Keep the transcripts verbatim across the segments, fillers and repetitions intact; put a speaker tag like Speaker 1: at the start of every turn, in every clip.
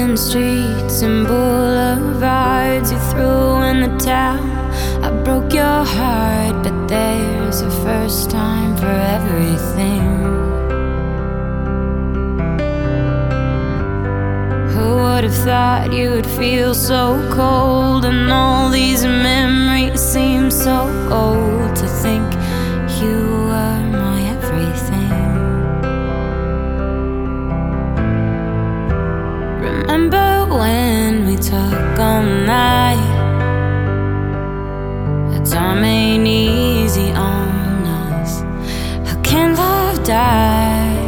Speaker 1: Rolling streets and boulevards, you threw in the towel. I broke your heart, but there's a first time for everything. Who would have thought you would feel so cold, and all these memories seem so old. To think you were my everything. Remember when we talk all night? The time ain't easy on us. How can love die?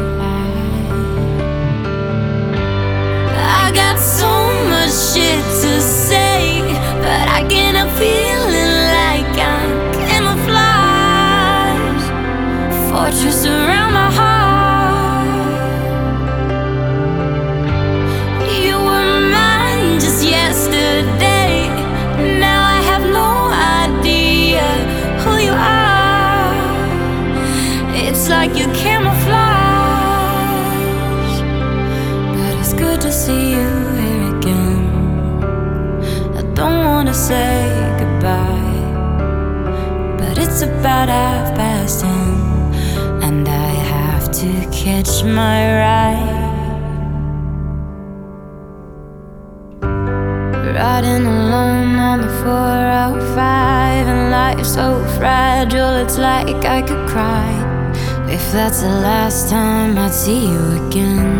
Speaker 1: I got so much shit to say, but I get a feeling like I'm camouflage. Fortress around my heart. Yesterday, now I have no idea who you are. It's like you camouflage, but it's good to see you here again. I don't wanna say goodbye, but it's about half past ten, and I have to catch my ride. Riding alone on the four oh five, and life's so fragile, it's like I could cry if that's the last time I'd see you again.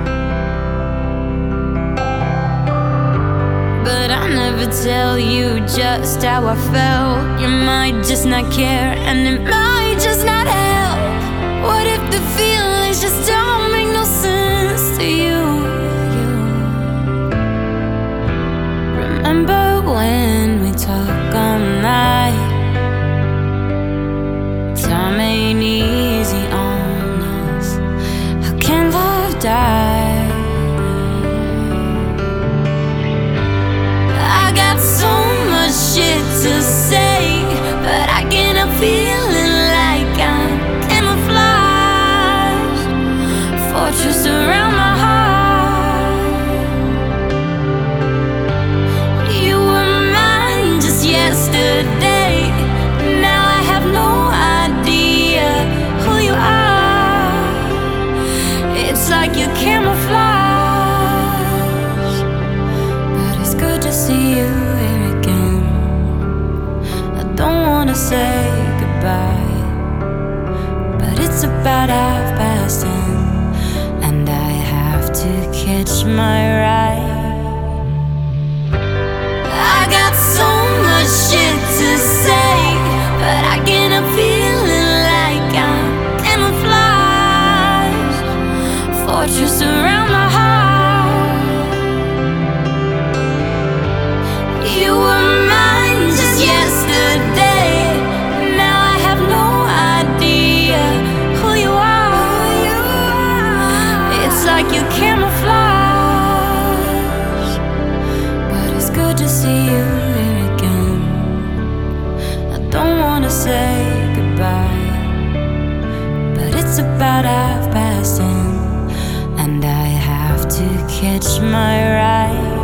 Speaker 1: But I never tell you just how I felt. You might just not care, and it might just not help. What if the feelings just don't make no sense to you? Remember when we talk all night? Time ain't easy on us. How can love die? I got so much shit to say, but I get a feeling like I'm camouflage. Fortress around my heart. Yesterday, now I have no idea who you are. It's like you camouflage, but it's good to see you here again. I don't wanna say goodbye, but it's about half past ten, and I have to catch my ride. So much shit to say, but I get a feeling like I'm camouflage. Fortress around my heart. You were mine just yesterday, now I have no idea who you are. It's like you camouflage, but it's good to see you. Don't wanna say goodbye, but it's about half past ten, and I have to catch my ride.